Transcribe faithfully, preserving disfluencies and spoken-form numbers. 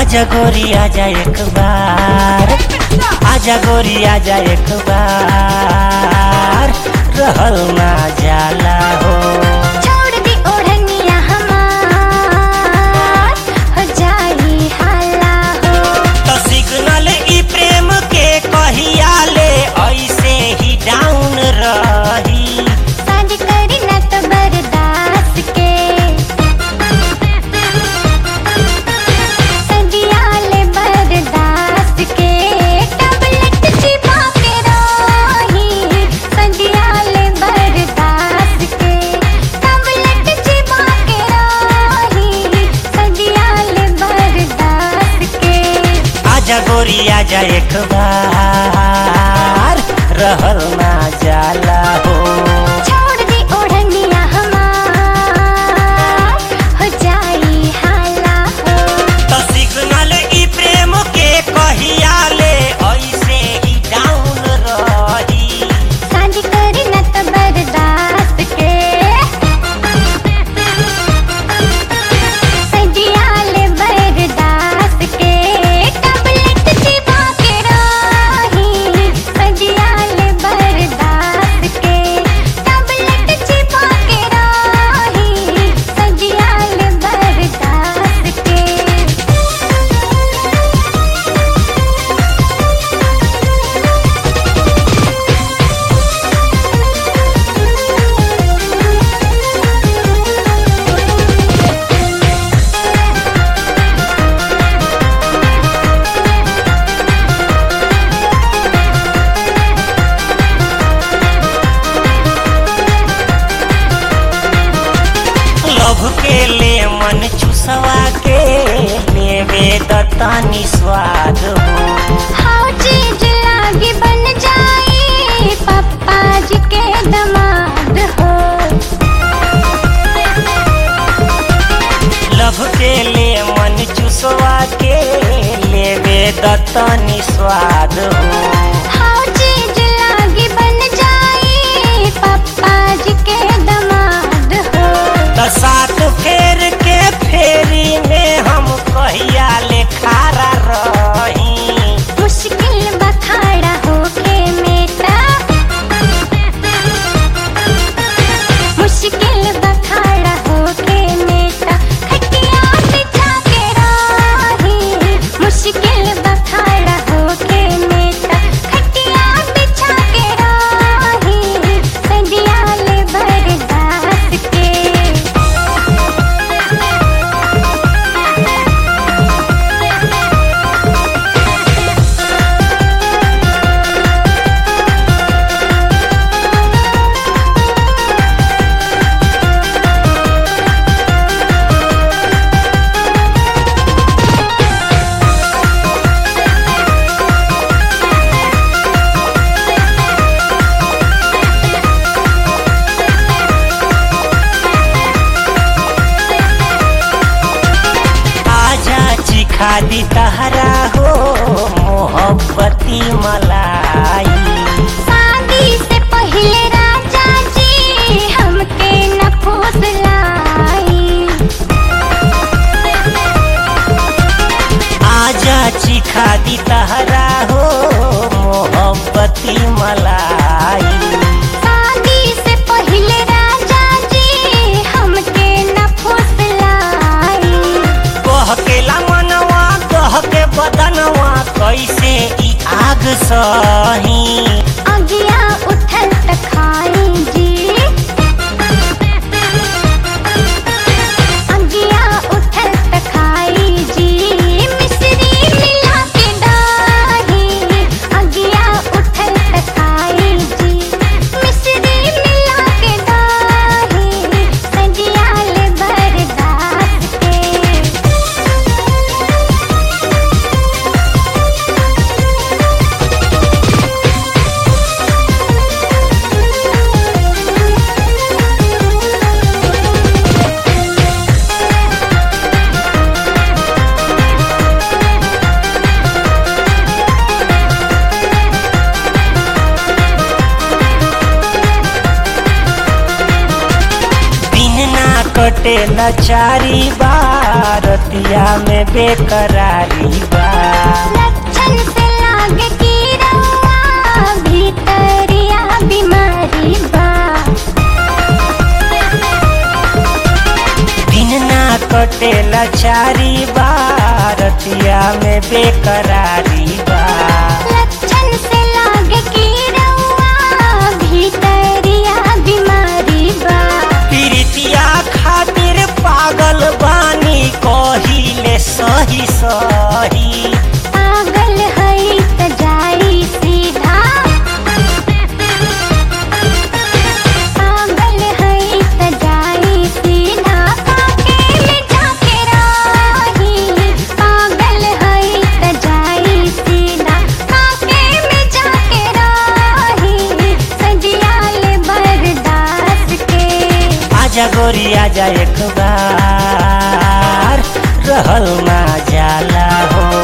आजा गोरी आजा एक बार, आजा गोरी आजा एक बार, रहल ना जाला हो। छोड़ दी ओढ़निया हमार, हो जाई हाला हो। तो सिग्नल ई प्रेम के कहिया ले ऐसे ही डाउन रही। शादी करी ना तो बर्दाश्त के, सदियाले बर्दाश्त के। टैबलेट चिपा के रही, सदियाले बर्दाश्त के। टैबलेट चिपा के रही, सदियाले बर्दाश्त के। आजा गोरी आजा एक बार, रहल ना जाला हो। छोड़ दी ओढ़निया हमार, हो जाई हाला हो। तो सिग्नल ई प्रेम के कहिया ले ऐसे ही डाउन रही। शादी करी ना तो बर्दाश्त के, सदियाले बर्दाश्त के। टैबलेट चिपा के रही, सदियाले बर्दाश्त के। टैबलेट चिपा के रही, सदियाले बर्दाश्त के। लभ के ले मन चुसवा के लेवे दतानी स्वाद हो। हाउ चीज लागी बन जाई, पप्पा जी के दमाद हो। लभ के ले मन चुसवा के लेवे दतानी स्वाद हो। हाउ चीज लागी बन जाई, पप्पा जी के दमाद हो। तो सात फेर के फेरी में हम कहिया ले खारा रही। मुश्किल बखाड़ा होके मेटा, मुश्किल बखाड़ा होके मेटा। खटिया बिछा के रही, मुश्किल बखाड़ा होके मेटा। खटिया बिछा के रही, सदियाले बर्दाश्त के। आजा चिखा दी तहरा हो मोहब्बती मलाई। शादी से पहले राजा जी हमके न फुसलाई। आजा चिखा दी तहरा हो मोहब्बती मलाई। शादी से पहले राजा जी हमके न फुसलाई। कह के ला मनवा कह के बदनवा कैसे ई आग सही। अगिया उठल त खाई जी, अगिया उठल त खाई जी। मिश्री मिला के डाही, अगिया उठल त खाई जी। मिश्री मिला के डाही, सदियाले बर्दाश्त के। कटे न चारी बार रतिया में बेकरारी बा। लक्षण से लागे कि रउआ भीतरिया बीमारी बा। दिन ना कटेला चारी बा रतिया में बेकरारी बा। लक्षण से लागे कि रउआ भीतरिया बीमारी बा। प्रीतिया खातिर पागल बानी कहिले सही सही। पागल हई त जाई सीधा, पागल हई त जाई सीधा, काके में जाके रही। पागल हई त जाई सीधा, काके में जाके रही। सजिया ले बर्दाश्त के। आजा गोरी आजा एक बार रहल ना जाला हो।